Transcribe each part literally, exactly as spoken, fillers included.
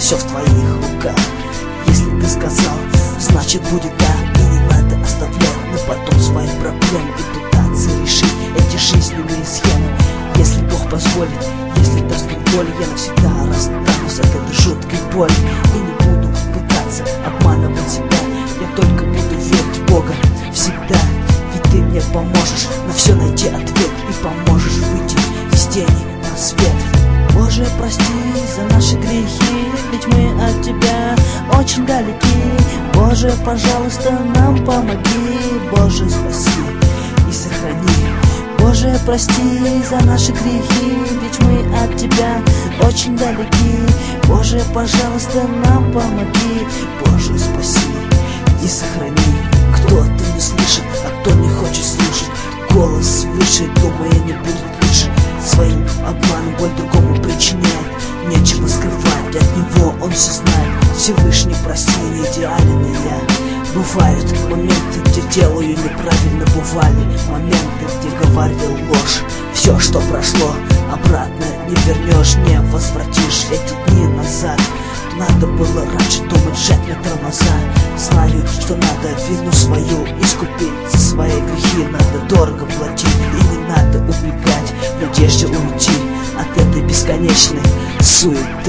все в твоих руках. Если ты сказал, значит будет так. И не надо оставлять на потом свои проблемы и пытаться решить эти жизненные схемы. Если Бог позволит, если даст волю, я навсегда расстанусь от этой жуткой боли. И не буду пытаться обманывать себя, я только буду верить в Бога всегда. Ведь ты мне поможешь на все найти ответ и поможешь выйти из тени на свет. Боже, прости за наши грехи, ведь мы от Тебя очень далеки. Боже, пожалуйста, нам помоги. Боже, спаси и сохрани. Боже, прости за наши грехи, ведь мы от Тебя очень далеки. Боже, пожалуйста, нам помоги. Боже, спаси и сохрани. Кто-то не слышит, а кто не хочет слушать голос свыше, думая, не будет лучше. Своим обманом боль другому причиняет, нечего скрывать, от него он все знает. Всевышний, прости, не идеален и я. Бывают моменты, где делаю неправильно, бывали моменты, где говорил ложь. Все, что прошло, обратно не вернешь, не возвратишь. Эти дни назад надо было раньше думать, жать на тормоза. Знаю, что надо вину свою искупить, за свои грехи надо дорого платить. И не надо убегать в надежде уйти от этой бесконечной суеты.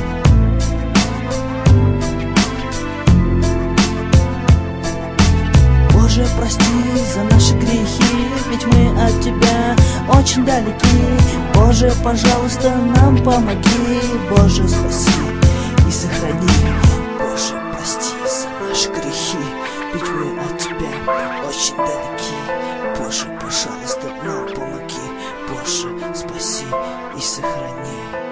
Боже, прости за наши грехи, ведь мы от Тебя очень далеки. Боже, пожалуйста, нам помоги. Боже, спаси и сохрани. Боже, прости за наши грехи, ведь мы от Тебя очень далеки. Боже, пожалуйста, нам помоги. Боже, спаси и сохрани.